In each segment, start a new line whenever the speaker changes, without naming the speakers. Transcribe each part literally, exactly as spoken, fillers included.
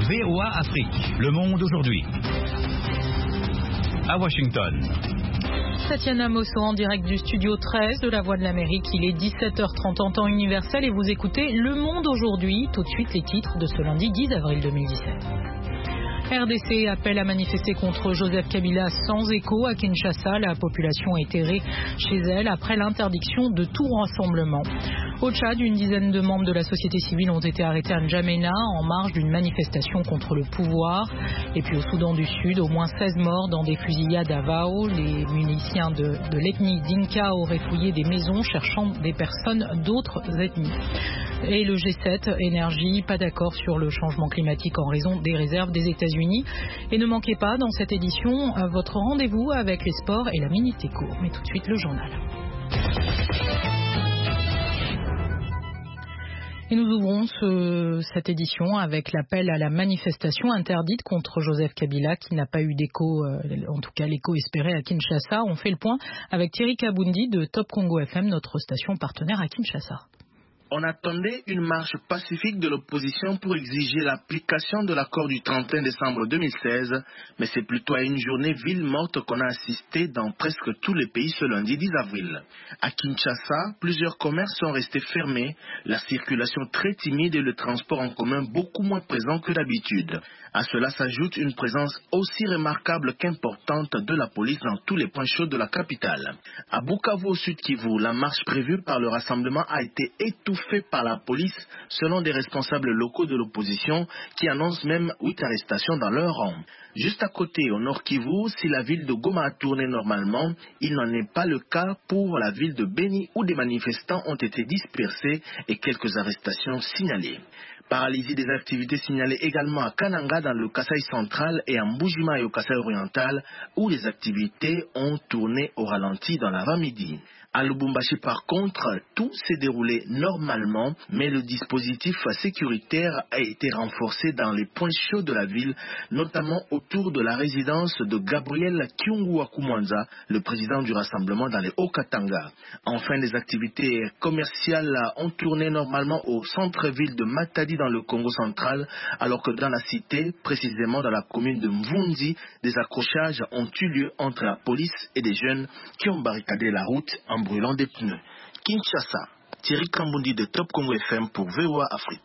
V O A Afrique. Le monde aujourd'hui. À Washington.
Tatiana Mosso en direct du studio treize de la Voix de l'Amérique. Il est dix-sept heures trente en temps universel et vous écoutez Le Monde aujourd'hui. Tout de suite les titres de ce lundi dix avril deux mille dix-sept. R D C appelle à manifester contre Joseph Kabila sans écho à Kinshasa. La population est terrée chez elle après l'interdiction de tout rassemblement. Au Tchad, une dizaine de membres de la société civile ont été arrêtés à N'Djamena en marge d'une manifestation contre le pouvoir. Et puis au Soudan du Sud, au moins seize morts dans des fusillades à Vao. Les miliciens de, de l'ethnie Dinka auraient fouillé des maisons cherchant des personnes d'autres ethnies. Et le G sept, énergie, pas d'accord sur le changement climatique en raison des réserves des États-Unis. Et ne manquez pas dans cette édition votre rendez-vous avec les sports et la Minute Éco. Mais tout de suite le journal. Et nous ouvrons ce, cette édition avec l'appel à la manifestation interdite contre Joseph Kabila qui n'a pas eu d'écho, euh, en tout cas l'écho espéré à Kinshasa. On fait le point avec Thierry Kabundi de Top Congo F M, notre station partenaire à Kinshasa.
On attendait une marche pacifique de l'opposition pour exiger l'application de l'accord du trente et un décembre deux mille seize, mais c'est plutôt à une journée ville morte qu'on a assisté dans presque tous les pays ce lundi dix avril. À Kinshasa, plusieurs commerces sont restés fermés, la circulation très timide et le transport en commun beaucoup moins présent que d'habitude. À cela s'ajoute une présence aussi remarquable qu'importante de la police dans tous les points chauds de la capitale. À Bukavu, au Sud Kivu, la marche prévue par le rassemblement a été étouffée fait par la police, selon des responsables locaux de l'opposition qui annoncent même huit arrestations dans leur rang. Juste à côté, au Nord Kivu, si la ville de Goma a tourné normalement, il n'en est pas le cas pour la ville de Beni où des manifestants ont été dispersés et quelques arrestations signalées. Paralysie des activités signalées également à Kananga dans le Kasaï central et à Mbujima et au Kasaï oriental où les activités ont tourné au ralenti dans l'avant-midi. À Lubumbashi, par contre, tout s'est déroulé normalement, mais le dispositif sécuritaire a été renforcé dans les points chauds de la ville, notamment autour de la résidence de Gabriel Kyungu-Wakumwanza, le président du rassemblement dans les Hauts-Katanga. Enfin, les activités commerciales ont tourné normalement au centre-ville de Matadi dans le Congo central, alors que dans la cité, précisément dans la commune de Mvunzi, des accrochages ont eu lieu entre la police et des jeunes qui ont barricadé la route en brûlant des pneus. Kinshasa, Thierry Kambundi de Top Congo F M pour V O A Afrique.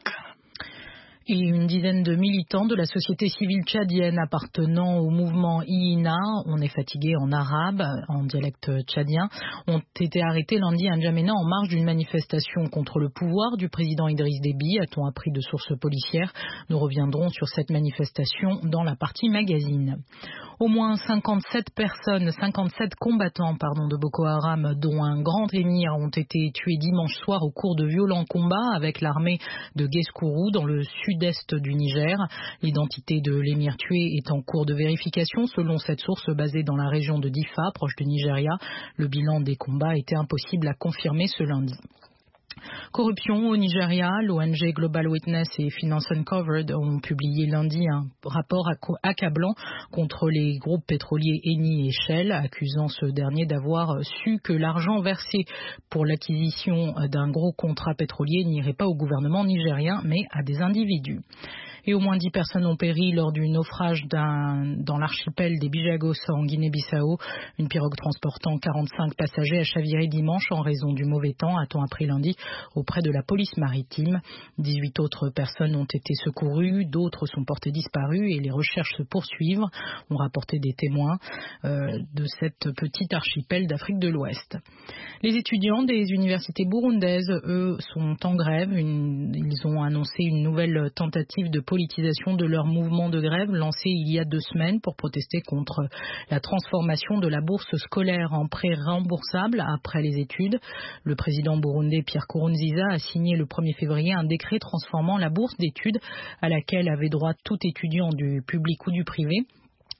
Et une dizaine de militants de la société civile tchadienne appartenant au mouvement I I N A, on est fatigué en arabe, en dialecte tchadien, ont été arrêtés lundi à N'Djamena en marge d'une manifestation contre le pouvoir du président Idriss Déby, a-t-on appris de sources policières. Nous reviendrons sur cette manifestation dans la partie magazine. Au moins cinquante-sept personnes, cinquante-sept combattants pardon, de Boko Haram, dont un grand émir, ont été tués dimanche soir au cours de violents combats avec l'armée de Guescourou dans le sud-est du Niger. L'identité de l'émir tué est en cours de vérification selon cette source basée dans la région de Difa, proche du Nigeria. Le bilan des combats était impossible à confirmer ce lundi. Corruption au Nigeria, l'O N G Global Witness et Finance Uncovered ont publié lundi un rapport accablant contre les groupes pétroliers Eni et Shell, accusant ce dernier d'avoir su que l'argent versé pour l'acquisition d'un gros contrat pétrolier n'irait pas au gouvernement nigérien mais à des individus. Et au moins dix personnes ont péri lors du naufrage d'un, dans l'archipel des Bijagos en Guinée-Bissau. Une pirogue transportant quarante-cinq passagers a chaviré dimanche en raison du mauvais temps, a-t-on appris lundi, auprès de la police maritime. dix-huit autres personnes ont été secourues, d'autres sont portées disparues et les recherches se poursuivent, ont rapporté des témoins euh, de cette petite archipel d'Afrique de l'Ouest. Les étudiants des universités burundaises, eux, sont en grève. Une, ils ont annoncé une nouvelle tentative de politisation de leur mouvement de grève lancé il y a deux semaines pour protester contre la transformation de la bourse scolaire en prêt remboursable après les études. Le président burundais Pierre Nkurunziza a signé le premier février un décret transformant la bourse d'études à laquelle avait droit tout étudiant du public ou du privé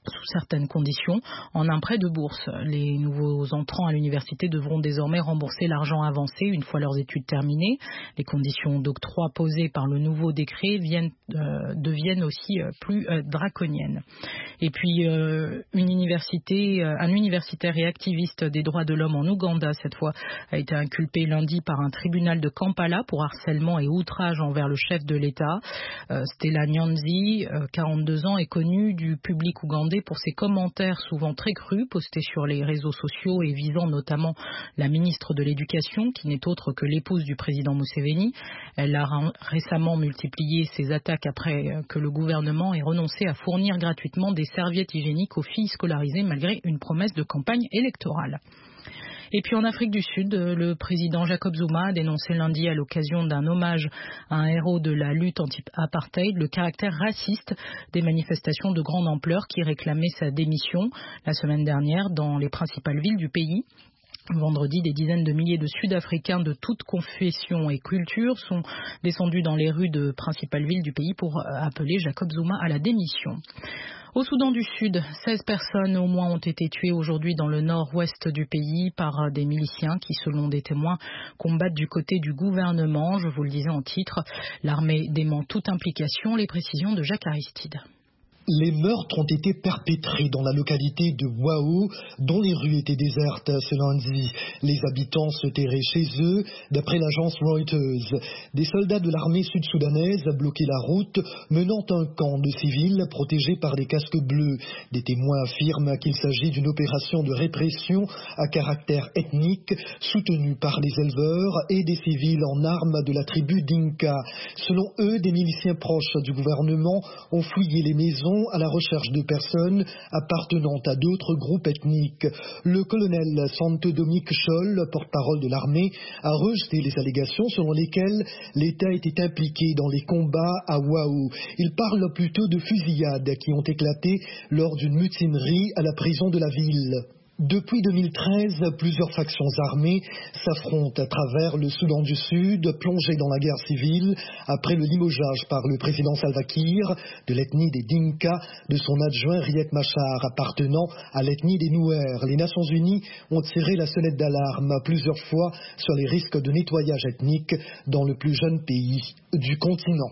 sous certaines conditions, en un prêt de bourse. Les nouveaux entrants à l'université devront désormais rembourser l'argent avancé une fois leurs études terminées. Les conditions d'octroi posées par le nouveau décret viennent, euh, deviennent aussi euh, plus euh, draconiennes. Et puis, euh, une université, euh, un universitaire et activiste des droits de l'homme en Ouganda, cette fois, a été inculpé lundi par un tribunal de Kampala pour harcèlement et outrage envers le chef de l'État. Euh, Stella Nyanzi, euh, quarante-deux ans, est connue du public ougandais pour ses commentaires souvent très crus postés sur les réseaux sociaux et visant notamment la ministre de l'Éducation, qui n'est autre que l'épouse du président Museveni. Elle a récemment multiplié ses attaques après que le gouvernement ait renoncé à fournir gratuitement des serviettes hygiéniques aux filles scolarisées malgré une promesse de campagne électorale. Et puis en Afrique du Sud, le président Jacob Zuma a dénoncé lundi à l'occasion d'un hommage à un héros de la lutte anti-apartheid le caractère raciste des manifestations de grande ampleur qui réclamaient sa démission la semaine dernière dans les principales villes du pays. Vendredi, des dizaines de milliers de Sud-Africains de toutes confessions et cultures sont descendus dans les rues de principales villes du pays pour appeler Jacob Zuma à la démission. Au Soudan du Sud, seize personnes au moins ont été tuées aujourd'hui dans le nord-ouest du pays par des miliciens qui, selon des témoins, combattent du côté du gouvernement. Je vous le disais en titre, l'armée dément toute implication. Les précisions de Jacques Aristide.
Les meurtres ont été perpétrés dans la localité de Wao, dont les rues étaient désertes ce lundi. Les habitants se terraient chez eux, d'après l'agence Reuters. Des soldats de l'armée sud-soudanaise bloquaient la route, menant un camp de civils protégés par des casques bleus. Des témoins affirment qu'il s'agit d'une opération de répression à caractère ethnique, soutenue par les éleveurs et des civils en armes de la tribu Dinka. Selon eux, des miliciens proches du gouvernement ont fouillé les maisons à la recherche de personnes appartenant à d'autres groupes ethniques. Le colonel Santo Dominique Scholl, porte-parole de l'armée, a rejeté les allégations selon lesquelles l'État était impliqué dans les combats à Wao. Il parle plutôt de fusillades qui ont éclaté lors d'une mutinerie à la prison de la ville. Depuis deux mille treize, plusieurs factions armées s'affrontent à travers le Soudan du Sud, plongé dans la guerre civile après le limogeage par le président Salva Kiir de l'ethnie des Dinka de son adjoint Riek Machar appartenant à l'ethnie des Nuer. Les Nations Unies ont tiré la sonnette d'alarme plusieurs fois sur les risques de nettoyage ethnique dans le plus jeune pays du continent.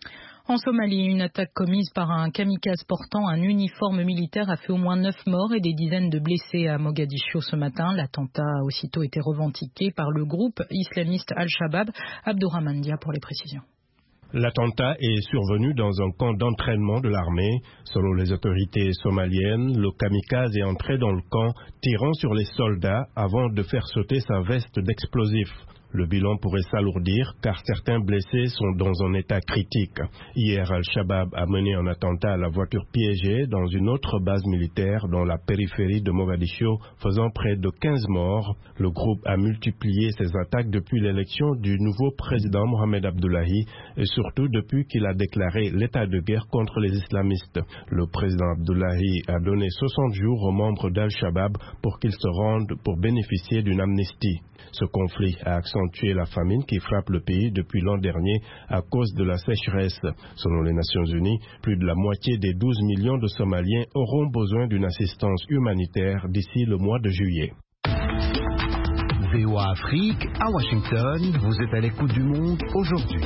En Somalie, une attaque commise par un kamikaze portant un uniforme militaire a fait au moins neuf morts et des dizaines de blessés à Mogadiscio ce matin. L'attentat a aussitôt été revendiqué par le groupe islamiste Al-Shabaab. Abdourahmane Dia pour les précisions.
L'attentat est survenu dans un camp d'entraînement de l'armée. Selon les autorités somaliennes, le kamikaze est entré dans le camp, tirant sur les soldats avant de faire sauter sa veste d'explosifs. Le bilan pourrait s'alourdir car certains blessés sont dans un état critique. Hier, Al-Shabaab a mené un attentat à la voiture piégée dans une autre base militaire dans la périphérie de Mogadiscio, faisant près de quinze morts. Le groupe a multiplié ses attaques depuis l'élection du nouveau président Mohamed Abdullahi et surtout depuis qu'il a déclaré l'état de guerre contre les islamistes. Le président Abdullahi a donné soixante jours aux membres d'Al-Shabaab pour qu'ils se rendent pour bénéficier d'une amnistie. Ce conflit a accentué la famine qui frappe le pays depuis l'an dernier à cause de la sécheresse. Selon les Nations Unies, plus de la moitié des douze millions de Somaliens auront besoin d'une assistance humanitaire d'ici le mois de juillet.
V O A Afrique, à Washington, vous êtes à l'écoute du monde aujourd'hui.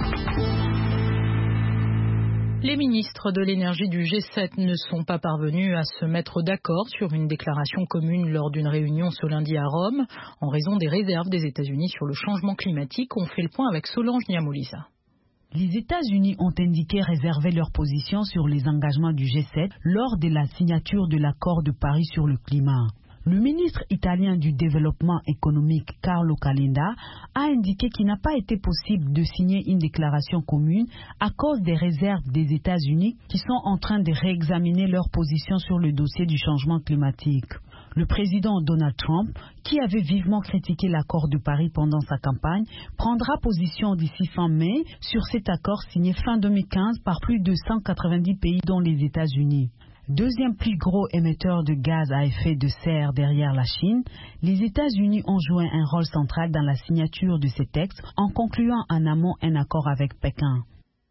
Les ministres de l'énergie du G sept ne sont pas parvenus à se mettre d'accord sur une déclaration commune lors d'une réunion ce lundi à Rome, en raison des réserves des États-Unis sur le changement climatique. On fait le point avec Solange Niamolisa.
Les États-Unis ont indiqué réserver leur position sur les engagements du G sept lors de la signature de l'accord de Paris sur le climat. Le ministre italien du développement économique Carlo Calenda a indiqué qu'il n'a pas été possible de signer une déclaration commune à cause des réserves des États-Unis qui sont en train de réexaminer leur position sur le dossier du changement climatique. Le président Donald Trump, qui avait vivement critiqué l'accord de Paris pendant sa campagne, prendra position d'ici fin mai sur cet accord signé fin deux mille quinze par plus de cent quatre-vingt-dix pays dont les États-Unis. Deuxième plus gros émetteur de gaz à effet de serre derrière la Chine, les États-Unis ont joué un rôle central dans la signature de ces textes en concluant en amont un accord avec Pékin.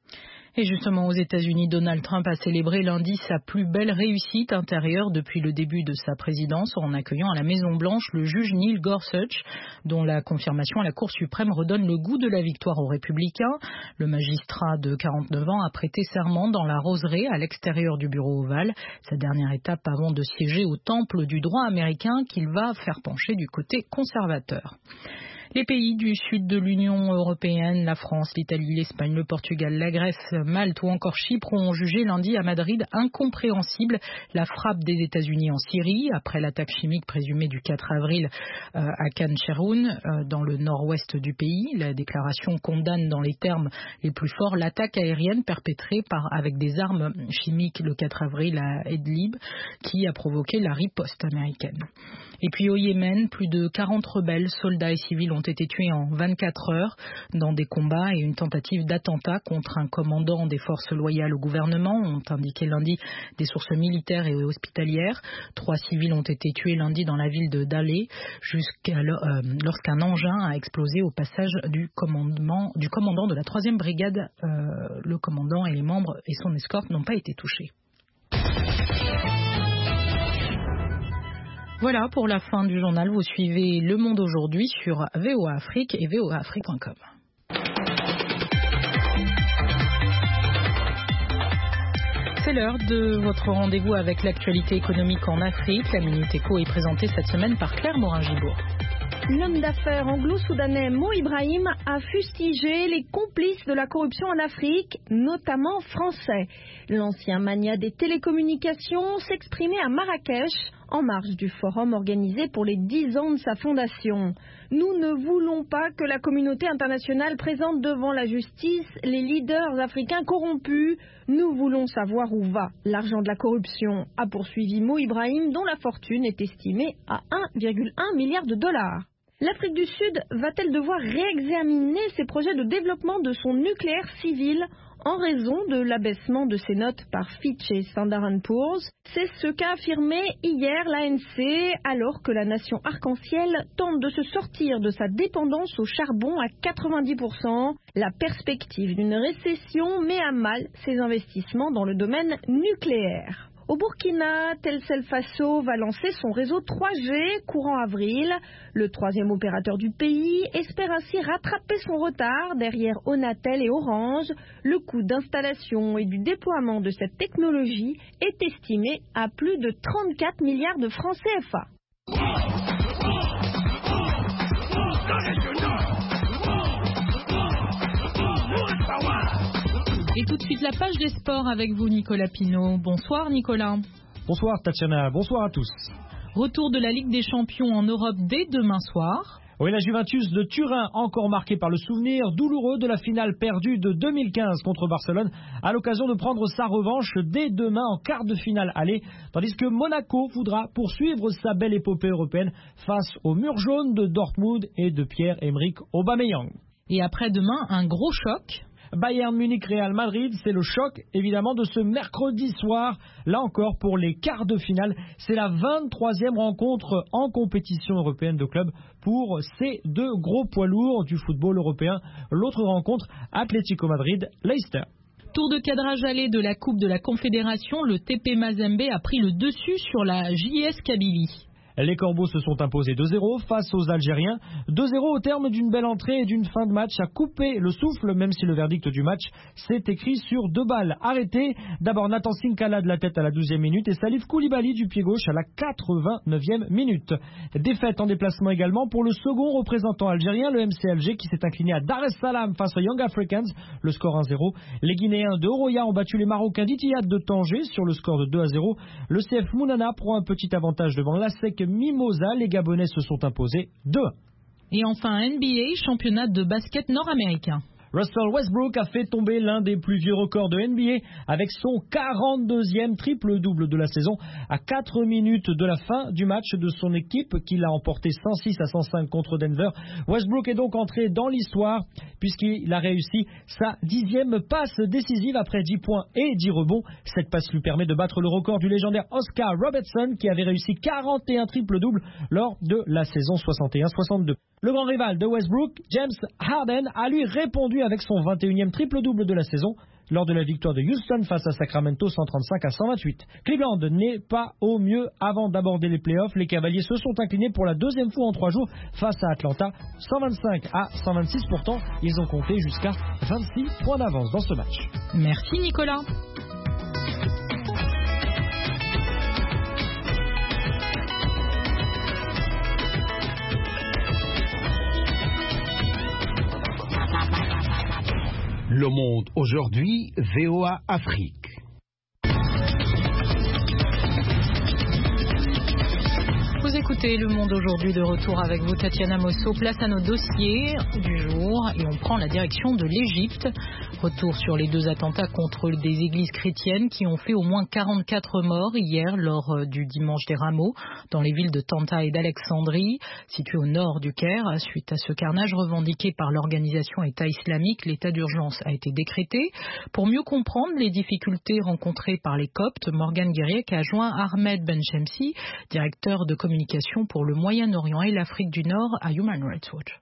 Et justement, aux États-Unis, Donald Trump a célébré lundi sa plus belle réussite intérieure depuis le début de sa présidence en accueillant à la Maison-Blanche le juge Neil Gorsuch, dont la confirmation à la Cour suprême redonne le goût de la victoire aux républicains. Le magistrat de quarante-neuf ans a prêté serment dans la roseraie à l'extérieur du bureau ovale, sa dernière étape avant de siéger au temple du droit américain qu'il va faire pencher du côté conservateur. Les pays du sud de l'Union européenne, la France, l'Italie, l'Espagne, le Portugal, la Grèce, Malte ou encore Chypre ont jugé lundi à Madrid incompréhensible la frappe des États-Unis en Syrie après l'attaque chimique présumée du quatre avril euh, à Khan Cheikhoun, euh, dans le nord-ouest du pays. La déclaration condamne dans les termes les plus forts l'attaque aérienne perpétrée par, avec des armes chimiques le quatre avril à Idlib, qui a provoqué la riposte américaine. Et puis au Yémen, plus de quarante rebelles, soldats et civils ont été tués en vingt-quatre heures dans des combats et une tentative d'attentat contre un commandant des forces loyales au gouvernement, ont indiqué lundi des sources militaires et hospitalières. Trois civils ont été tués lundi dans la ville de Dalé jusqu'à euh, lorsqu'un engin a explosé au passage du commandement du commandant de la troisième brigade. Euh, le commandant et les membres et son escorte n'ont pas été touchés. Voilà pour la fin du journal. Vous suivez Le Monde aujourd'hui sur V O A Afrique et V O A Afrique point com. C'est l'heure de votre rendez-vous avec l'actualité économique en Afrique. La Minute Éco est présentée cette semaine par Claire Morin-Gibourg.
L'homme d'affaires anglo-soudanais Mo Ibrahim a fustigé les complices de la corruption en Afrique, notamment français. L'ancien magnat des télécommunications s'exprimait à Marrakech en marge du forum organisé pour les dix ans de sa fondation. Nous ne voulons pas que la communauté internationale présente devant la justice les leaders africains corrompus. Nous voulons savoir où va l'argent de la corruption, a poursuivi Mo Ibrahim, dont la fortune est estimée à un virgule un milliard de dollars. L'Afrique du Sud va-t-elle devoir réexaminer ses projets de développement de son nucléaire civil en raison de l'abaissement de ses notes par Fitch et Standard and Poor's? C'est ce qu'a affirmé hier l'A N C, alors que la nation arc-en-ciel tente de se sortir de sa dépendance au charbon à quatre-vingt-dix pour cent. La perspective d'une récession met à mal ses investissements dans le domaine nucléaire. Au Burkina, Telcel Faso va lancer son réseau trois G courant avril. Le troisième opérateur du pays espère ainsi rattraper son retard derrière Onatel et Orange. Le coût d'installation et du déploiement de cette technologie est estimé à plus de trente-quatre milliards de francs C F A.
Et tout de suite la page des sports avec vous, Nicolas Pinault. Bonsoir Nicolas.
Bonsoir Tatiana, bonsoir à tous.
Retour de la Ligue des Champions en Europe dès demain soir.
Oui, la Juventus de Turin, encore marquée par le souvenir douloureux de la finale perdue de deux mille quinze contre Barcelone, a l'occasion de prendre sa revanche dès demain en quart de finale aller, tandis que Monaco voudra poursuivre sa belle épopée européenne face au mur jaune de Dortmund et de Pierre-Emerick Aubameyang.
Et après-demain, un gros choc.
Bayern Munich-Real Madrid, c'est le choc évidemment de ce mercredi soir. Là encore pour les quarts de finale, c'est la vingt-troisième rencontre en compétition européenne de clubs pour ces deux gros poids lourds du football européen. L'autre rencontre, Atlético Madrid-Leicester.
Tour de cadrage aller de la Coupe de la Confédération, le T P Mazembe a pris le dessus sur la J S Kabylie.
Les Corbeaux se sont imposés deux zéro face aux Algériens. deux zéro au terme d'une belle entrée et d'une fin de match à couper le souffle, même si le verdict du match s'est écrit sur deux balles arrêtées. D'abord Nathan Sinkala de la tête à la douzième minute et Salif Koulibaly du pied gauche à la quatre-vingt-neuvième minute. Défaite en déplacement également pour le second représentant algérien, le M C Alger, qui s'est incliné à Dar es Salaam face aux Young Africans, le score un zéro. Les Guinéens de Oroya ont battu les Marocains d'Itihad de Tanger sur le score de deux à zéro. Le C F Mounana prend un petit avantage devant l'A-S-E C Mimosa, les Gabonais se sont imposés deux un.
Et enfin N B A, championnat de basket nord-américain.
Russell Westbrook a fait tomber l'un des plus vieux records de N B A avec son quarante-deuxième triple-double de la saison à quatre minutes de la fin du match de son équipe qui l'a emporté cent six à cent cinq contre Denver. Westbrook est donc entré dans l'histoire puisqu'il a réussi sa dixième passe décisive après dix points et dix rebonds. Cette passe lui permet de battre le record du légendaire Oscar Robertson qui avait réussi quarante et un triple-double lors de la saison soixante et un soixante-deux. Le grand rival de Westbrook, James Harden, a lui répondu avec son vingt et unième triple-double de la saison. lors de la victoire de Houston face à Sacramento cent trente-cinq à cent vingt-huit. Cleveland n'est pas au mieux avant d'aborder les playoffs. Les Cavaliers se sont inclinés pour la deuxième fois en trois jours face à Atlanta, cent vingt-cinq à cent vingt-six. Pourtant, ils ont compté jusqu'à vingt-six points d'avance dans ce match.
Merci Nicolas.
Le Monde aujourd'hui, V O A Afrique.
Vous écoutez Le Monde aujourd'hui, de retour avec vous, Tatiana Mosso. Place à nos dossiers du jour et on prend la direction de l'Égypte. Retour sur les deux attentats contre des églises chrétiennes qui ont fait au moins quarante-quatre morts hier lors du dimanche des Rameaux dans les villes de Tanta et d'Alexandrie, situées au nord du Caire. Suite à ce carnage revendiqué par l'organisation État islamique, l'état d'urgence a été décrété. Pour mieux comprendre les difficultés rencontrées par les Coptes, Morgane Guiriec a joint Ahmed Benchemsi, directeur de communication pour le Moyen-Orient et l'Afrique du Nord à Human Rights Watch.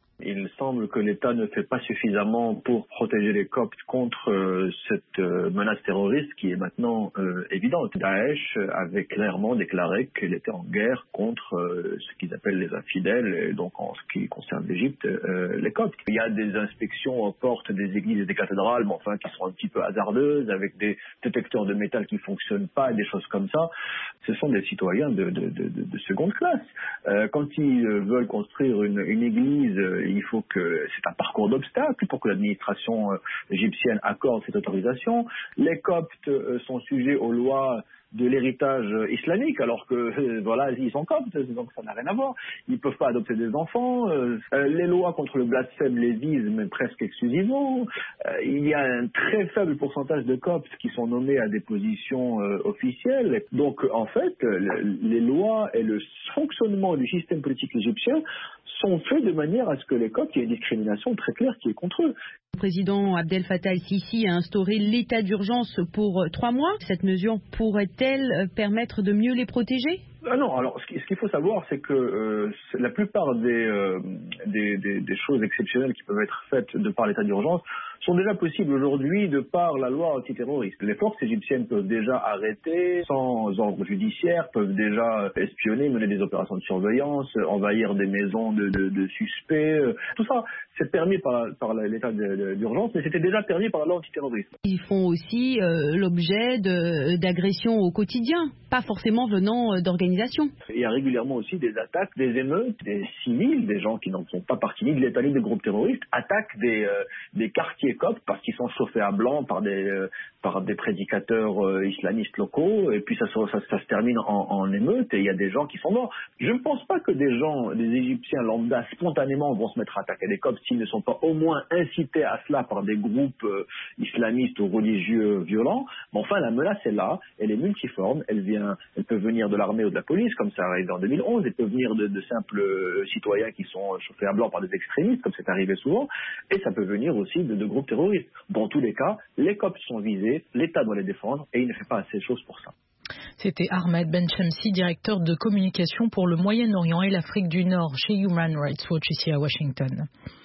Il semble que l'État ne fait pas suffisamment pour protéger les Coptes contre euh, cette euh, menace terroriste qui est maintenant euh, évidente. Daesh avait clairement déclaré qu'il était en guerre contre euh, ce qu'ils appellent les infidèles, et donc en ce qui concerne l'Égypte, euh, les Coptes. Il y a des inspections aux portes des églises et des cathédrales, mais enfin qui sont un petit peu hasardeuses, avec des détecteurs de métal qui ne fonctionnent pas, et des choses comme ça. Ce sont des citoyens de, de, de, de seconde classe. Euh, quand ils veulent construire une, une église, il faut que c'est un parcours d'obstacles pour que l'administration égyptienne accorde cette autorisation. Les Coptes sont sujets aux lois de l'héritage islamique, alors que euh, voilà, ils sont coptes, donc ça n'a rien à voir. Ils ne peuvent pas adopter des enfants. Euh, les lois contre le blasphème les visent, mais presque exclusivement. Euh, il y a un très faible pourcentage de coptes qui sont nommés à des positions euh, officielles. Donc, en fait, le, les lois et le fonctionnement du système politique égyptien sont faits de manière à ce que les coptes, il y ait une discrimination très claire qui est contre eux.
Le président Abdel Fattah el-Sisi a instauré l'état d'urgence pour trois mois. Cette mesure pourrait-elle permettre de mieux les protéger ?
Ah non, alors ce qu'il faut savoir, c'est que euh, la plupart des, euh, des, des, des choses exceptionnelles qui peuvent être faites de par l'état d'urgence sont déjà possibles aujourd'hui de par la loi antiterroriste. Les forces égyptiennes peuvent déjà arrêter sans ordre judiciaire, peuvent déjà espionner, mener des opérations de surveillance, envahir des maisons de, de, de suspects. Tout ça, c'est permis par, par l'état d'urgence, mais c'était déjà permis par la loi antiterroriste.
Ils font aussi euh, l'objet d'agressions au quotidien, pas forcément venant d'organisations.
Il y a régulièrement aussi des attaques, des émeutes, des civils, des gens qui n'en font pas partie ni de l'État ni des groupes terroristes, attaquent des, euh, des quartiers coptes parce qu'ils sont chauffés à blanc par des, euh, par des prédicateurs euh, islamistes locaux, et puis ça, ça, ça, ça se termine en, en émeute et il y a des gens qui sont morts. Je ne pense pas que des gens, des Égyptiens lambda, spontanément vont se mettre à attaquer des coptes s'ils ne sont pas au moins incités à cela par des groupes euh, islamistes ou religieux violents. Mais enfin, la menace est là, elle est multiforme, elle vient, elle peut venir de l'armée ou de la police, comme ça arrive en deux mille onze, elle peut venir de, de simples citoyens qui sont chauffés à blanc par des extrémistes, comme c'est arrivé souvent, et ça peut venir aussi de, de groupes terroristes. Dans tous les cas, les Coptes sont visés, l'État doit les défendre, et il ne fait pas assez de choses pour ça.
C'était Ahmed Benchemsi, directeur de communication pour le Moyen-Orient et l'Afrique du Nord chez Human Rights Watch ici à Washington.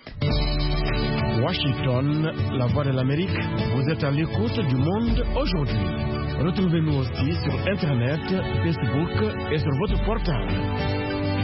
Washington, la voix de l'Amérique, vous êtes à l'écoute du Monde aujourd'hui. Retrouvez-nous aussi sur Internet, Facebook et sur votre portable.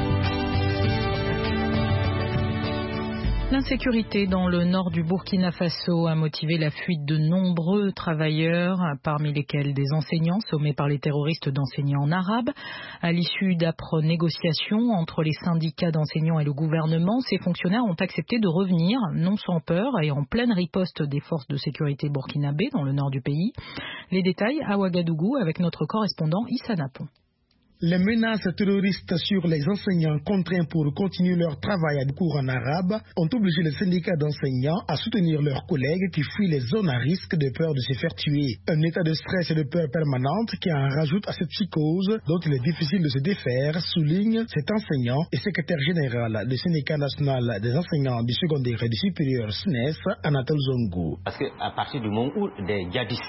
L'insécurité dans le nord du Burkina Faso a motivé la fuite de nombreux travailleurs, parmi lesquels des enseignants sommés par les terroristes d'enseigner en arabe. À l'issue d'âpres négociations entre les syndicats d'enseignants et le gouvernement, ces fonctionnaires ont accepté de revenir, non sans peur et en pleine riposte des forces de sécurité burkinabé dans le nord du pays. Les détails à Ouagadougou avec notre correspondant Issa Napon.
Les menaces terroristes sur les enseignants contraints pour continuer leur travail à cours en arabe ont obligé les syndicats d'enseignants à soutenir leurs collègues qui fuient les zones à risque de peur de se faire tuer. Un état de stress et de peur permanente qui en rajoute à cette psychose dont il est difficile de se défaire, souligne cet enseignant et secrétaire général du syndicat national des enseignants du secondaire et du supérieur S N E S, Anatole Zongo.
Parce qu'à partir du moment où des djihadistes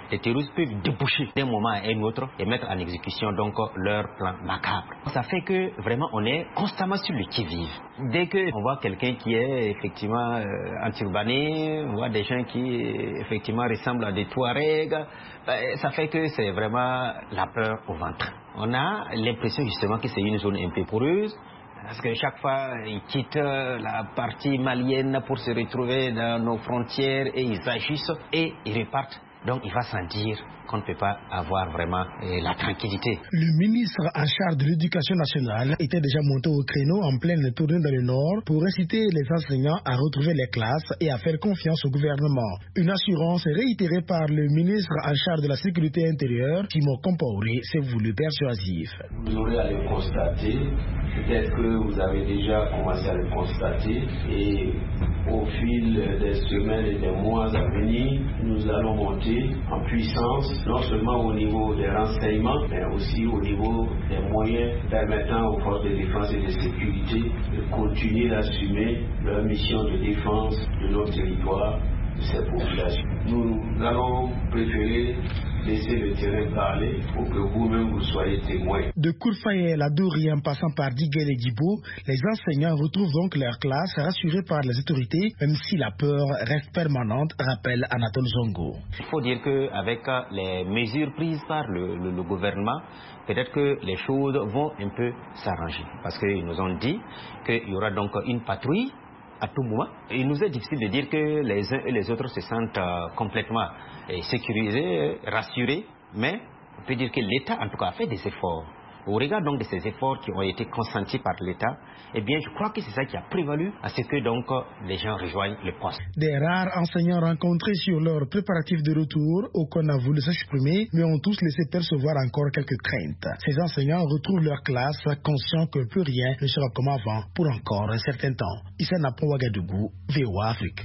les terroristes peuvent déboucher d'un moment à un autre et mettre en exécution donc leur plan macabre. Ça fait que vraiment on est constamment sur le qui-vive. Dès qu'on voit quelqu'un qui est effectivement euh, enturbané, on voit des gens qui effectivement ressemblent à des Touaregs, ben, ça fait que c'est vraiment la peur au ventre. On a l'impression justement que c'est une zone un peu poreuse, parce que chaque fois, ils quittent la partie malienne pour se retrouver dans nos frontières et ils agissent et ils repartent. Donc il va sans dire qu'on ne peut pas avoir vraiment eh, la tranquillité.
Le ministre en charge de l'éducation nationale était déjà monté au créneau en pleine tournée dans le Nord pour inciter les enseignants à retrouver les classes et à faire confiance au gouvernement. Une assurance réitérée par le ministre en charge de la sécurité intérieure, Timo Compaoré, s'est voulu persuasif.
Vous aurez à le constater, peut-être que vous avez déjà commencé à le constater et au fil des semaines et des mois à venir, nous allons monter en puissance, non seulement au niveau des renseignements, mais aussi au niveau des moyens permettant aux forces de défense et de sécurité de continuer d'assumer leur mission de défense de nos territoires, de ces populations. Nous allons préférer laisser le terrain parler pour que vous-même vous soyez témoins.
De Kourfayel à Dori en passant par Diguel et Djibo, les enseignants retrouvent donc leur classe rassurés par les autorités, même si la peur reste permanente, rappelle Anatole Zongo.
Il faut dire qu'avec les mesures prises par le, le, le gouvernement, peut-être que les choses vont un peu s'arranger. Parce qu'ils nous ont dit qu'il y aura donc une patrouille à tout moment. Il nous est difficile de dire que les uns et les autres se sentent euh, complètement euh, sécurisés, rassurés, mais on peut dire que l'État en tout cas a fait des efforts. Au regard donc de ces efforts qui ont été consentis par l'État, eh bien je crois que c'est ça qui a prévalu à ce que donc les gens rejoignent le poste.
Des rares enseignants rencontrés sur leurs préparatifs de retour, aucun n'a voulu s'exprimer, mais ont tous laissé percevoir encore quelques craintes. Ces enseignants retrouvent leur classe conscients que plus rien ne sera comme avant pour encore un certain temps. Issa Napon Ouagadougou, V O A Afrique.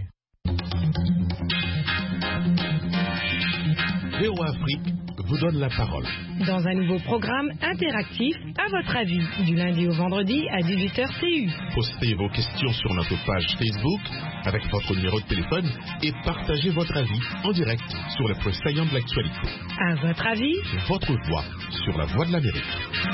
V O A Afrique vous donne la parole.
Dans un nouveau programme interactif, à votre avis, du lundi au vendredi à dix-huit heures T U.
Postez vos questions sur notre page Facebook avec votre numéro de téléphone et partagez votre avis en direct sur les points saillants de l'actualité.
À votre avis,
votre voix sur la voix de l'Amérique.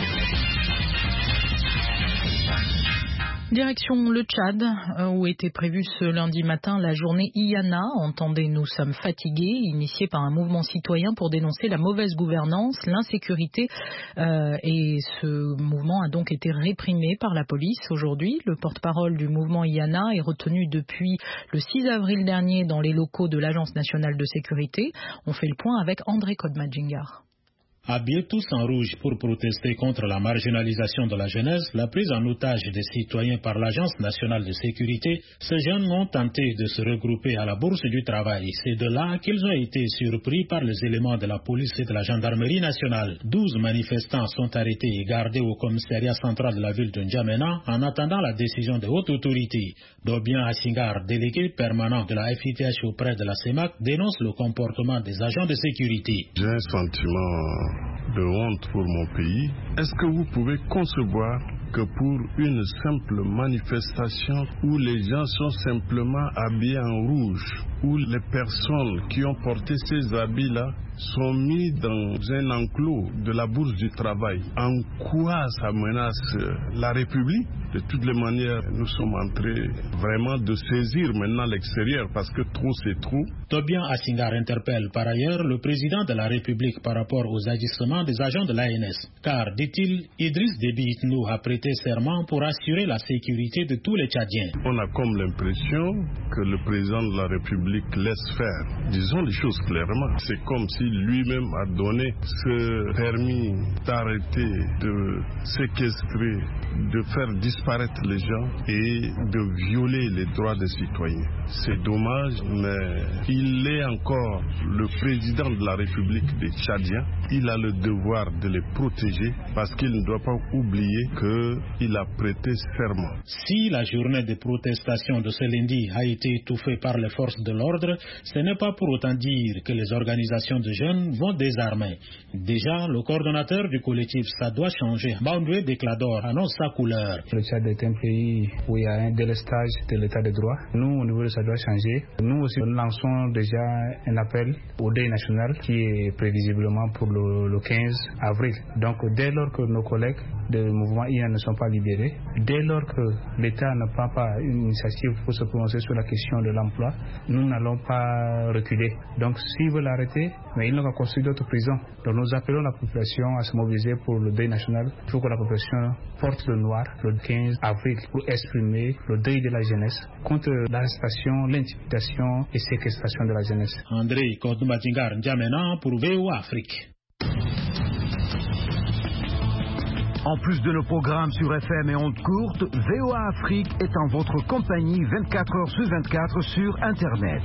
Direction le Tchad, où était prévue ce lundi matin la journée IANA, entendez Nous sommes fatigués, initiée par un mouvement citoyen pour dénoncer la mauvaise gouvernance, l'insécurité, euh, et ce mouvement a donc été réprimé par la police aujourd'hui. Le porte-parole du mouvement IANA est retenu depuis le six avril dernier dans les locaux de l'Agence nationale de sécurité. On fait le point avec André Kodmadjingar.
Habillés tous en rouge pour protester contre la marginalisation de la jeunesse, la prise en otage des citoyens par l'Agence nationale de sécurité, ces jeunes ont tenté de se regrouper à la Bourse du Travail. C'est de là qu'ils ont été surpris par les éléments de la police et de la gendarmerie nationale. douze manifestants sont arrêtés et gardés au commissariat central de la ville de N'Djamena en attendant la décision de haute autorité. Dobian Assingar, délégué permanent de la F I T H auprès de la CEMAC, dénonce le comportement des agents de sécurité.
J'ai un sentiment de honte pour mon pays. Est-ce que vous pouvez concevoir que pour une simple manifestation où les gens sont simplement habillés en rouge, où les personnes qui ont porté ces habits-là sont mis dans un enclos de la Bourse du Travail, en quoi ça menace la République? De toutes les manières, nous sommes en train vraiment de saisir maintenant l'extérieur parce que trop c'est trop.
Tobian Assingar interpelle par ailleurs le président de la République par rapport aux agissements des agents de l'A N S. Car, dit-il, Idriss Déby Itno a prêté serment pour assurer la sécurité de tous les Tchadiens.
On a comme l'impression que le président de la République laisse faire. Disons les choses clairement. C'est comme si lui-même a donné ce permis d'arrêter, de séquestrer, de faire disparaître les gens et de violer les droits des citoyens. C'est dommage, mais il est encore le président de la République des Tchadiens. Il a le devoir de les protéger parce qu'il ne doit pas oublier qu'il a prêté serment.
Si la journée de protestation de ce lundi a été étouffée par les forces de l'ordre, ce n'est pas pour autant dire que les organisations de jeunes vont désarmer. Déjà, le coordonnateur du collectif Ça doit changer, Boundary Declador, annonce sa couleur.
Le Tchad est un pays où il y a un délestage de l'état de droit. Nous, au niveau de Ça doit changer, nous aussi nous lançons déjà un appel au deuil national qui est prévisiblement pour le, le quinze avril. Donc dès lors que nos collègues du mouvement I A ne sont pas libérés, dès lors que l'État ne prend pas une initiative pour se prononcer sur la question de l'emploi, nous n'allons pas reculer. Donc s'ils veulent arrêter, mais ils n'ont qu'à construire d'autres prisons. Donc nous appelons la population à se mobiliser pour le deuil national. Il faut que la population porte le noir le quinze avril pour exprimer le deuil de la jeunesse contre l'arrestation, l'intimidation et séquestration de la jeunesse.
André Kodoumatingar N'Djamena pour V O A Afrique.
En plus de nos programmes sur F M et ondes courtes, V O A Afrique est en votre compagnie vingt-quatre heures sur vingt-quatre sur Internet.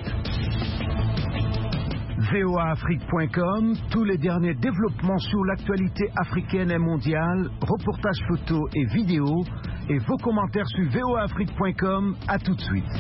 V O A Afrique point com, tous les derniers développements sur l'actualité africaine et mondiale, reportages photos et vidéos, et vos commentaires sur V O A Afrique point com. À tout de suite.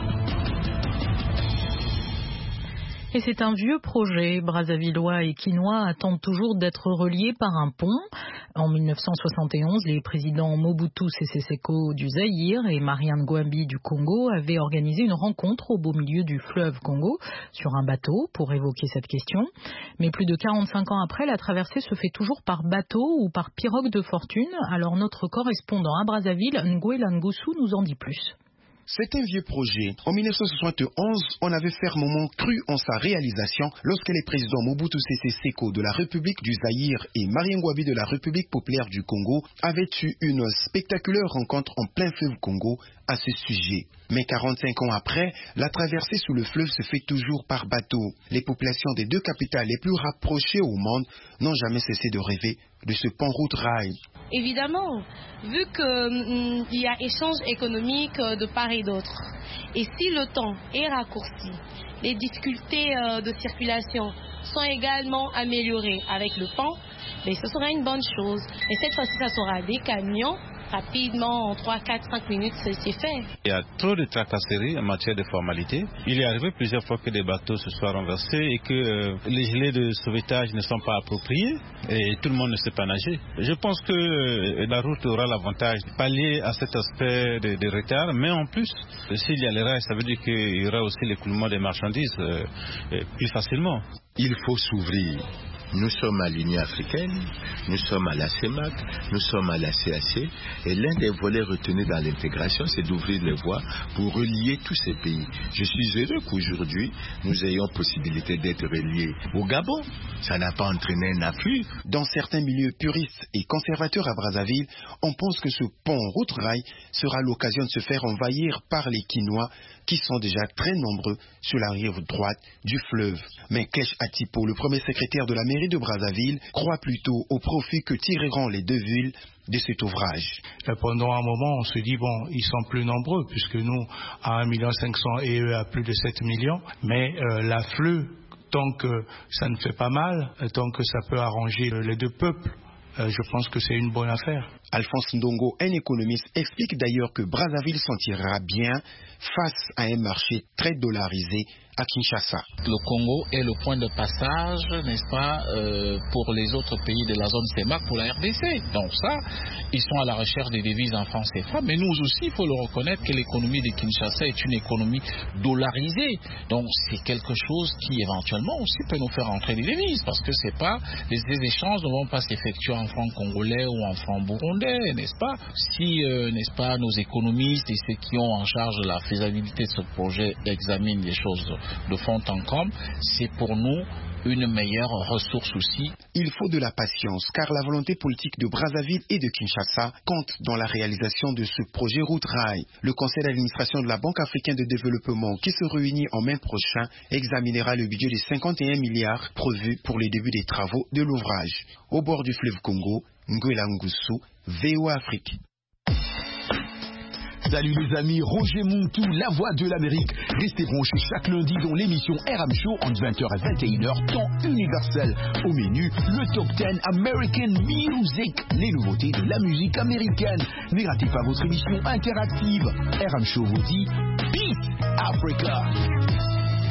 Et c'est un vieux projet. Brazzavillois et Quinois attendent toujours d'être reliés par un pont. En mille neuf cent soixante et onze, les présidents Mobutu Sese Seko du Zaïre et Mariane Gouambi du Congo avaient organisé une rencontre au beau milieu du fleuve Congo sur un bateau pour évoquer cette question. Mais plus de quarante-cinq ans après, la traversée se fait toujours par bateau ou par pirogue de fortune. Alors notre correspondant à Brazzaville, Nguela Ngusu, nous en dit plus.
C'est un vieux projet. En mille neuf cent soixante-onze, on avait fermement cru en sa réalisation lorsque les présidents Mobutu Sese Seko de la République du Zaïre et Mariane Gouambi de la République populaire du Congo avaient eu une spectaculaire rencontre en plein fleuve Congo à ce sujet. Mais quarante-cinq ans après, la traversée sous le fleuve se fait toujours par bateau. Les populations des deux capitales les plus rapprochées au monde n'ont jamais cessé de rêver de ce pont route rail.
Évidemment, vu qu'il hum, y a échange économique de part et d'autre, et si le temps est raccourci, les difficultés euh, de circulation sont également améliorées avec le pont, mais ce sera une bonne chose. Et cette fois-ci, ça sera des camions. Rapidement, en trois, quatre, cinq minutes, c'est fait.
Il y a trop de tracasseries en matière de formalité. Il est arrivé plusieurs fois que des bateaux se soient renversés et que euh, les gilets de sauvetage ne sont pas appropriés et tout le monde ne sait pas nager. Je pense que euh, la route aura l'avantage de pallier à cet aspect de, de retard, mais en plus, s'il y a les rails, ça veut dire qu'il y aura aussi l'écoulement des marchandises euh, euh, plus facilement.
Il faut s'ouvrir. Nous sommes à l'Union africaine, nous sommes à la CEMAC, nous sommes à la C A C, et l'un des volets retenus dans l'intégration, c'est d'ouvrir les voies pour relier tous ces pays. Je suis heureux qu'aujourd'hui, nous ayons possibilité d'être reliés au Gabon. Ça n'a pas entraîné un afflux.
Dans certains milieux puristes et conservateurs à Brazzaville, on pense que ce pont route-rail sera l'occasion de se faire envahir par les Quinois, qui sont déjà très nombreux sur la rive droite du fleuve. Mais Kesh Atipo, le premier secrétaire de la mairie de Brazzaville, croit plutôt au profit que tireront les deux villes de cet ouvrage.
Et pendant un moment, on se dit, bon, ils sont plus nombreux, puisque nous, à un million cinq cents et eux à plus de sept millions, mais euh, l'afflux, tant que ça ne fait pas mal, tant que ça peut arranger les deux peuples, euh, je pense que c'est une bonne affaire.
Alphonse Ndongo, un économiste, explique d'ailleurs que Brazzaville s'en tirera bien face à un marché très dollarisé à Kinshasa.
Le Congo est le point de passage, n'est-ce pas, euh, pour les autres pays de la zone CEMAC, pour la R D C. Donc ça, ils sont à la recherche des devises en francs C F A, mais nous aussi, il faut le reconnaître que l'économie de Kinshasa est une économie dollarisée. Donc c'est quelque chose qui éventuellement aussi peut nous faire entrer des devises, parce que c'est pas, les, les échanges ne vont pas s'effectuer en francs congolais ou en francs burundais, n'est-ce pas? Si, euh, n'est-ce pas, nos économistes et ceux qui ont en charge la faisabilité de ce projet examinent les choses de fond en comble, c'est pour nous une meilleure ressource aussi.
Il faut de la patience, car la volonté politique de Brazzaville et de Kinshasa compte dans la réalisation de ce projet route rail. Le conseil d'administration de la Banque africaine de développement, qui se réunit en mai prochain, examinera le budget de cinquante et un milliards prévu pour le début des travaux de l'ouvrage. Au bord du fleuve Congo, Nguela Ngusu, V O A Afrique.
Salut les amis, Roger Montou, la voix de l'Amérique. Restez branchés chaque lundi dans l'émission R M Show entre vingt heures et vingt et une heures, temps universel. Au menu, le top dix American Music, les nouveautés de la musique américaine. Ne ratez pas votre émission interactive. R M Show vous dit Peace Africa.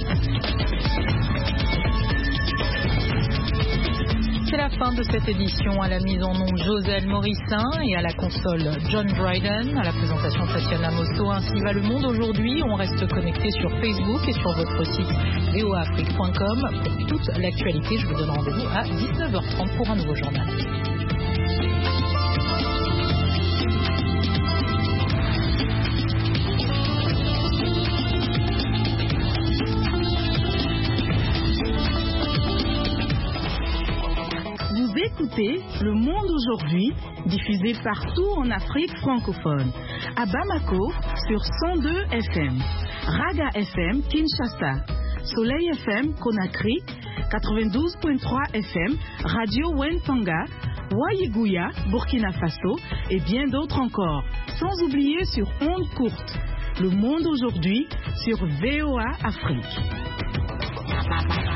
C'est la fin de cette édition. À la mise en onde Joselle Morissin et à la console John Dryden. À la présentation Tatiana Mosso. Ainsi va le monde aujourd'hui. On reste connecté sur Facebook et sur votre site v o a afrique point com pour toute l'actualité. Je vous donne rendez-vous à dix-neuf heures trente pour un nouveau journal.
Écoutez Le Monde aujourd'hui, diffusé partout en Afrique francophone. À Bamako, sur cent deux F M. Raga F M, Kinshasa. Soleil F M, Conakry. quatre-vingt-douze virgule trois F M. Radio Wentanga. Wayiguya, Burkina Faso. Et bien d'autres encore. Sans oublier sur ondes courtes. Le Monde aujourd'hui, sur V O A Afrique.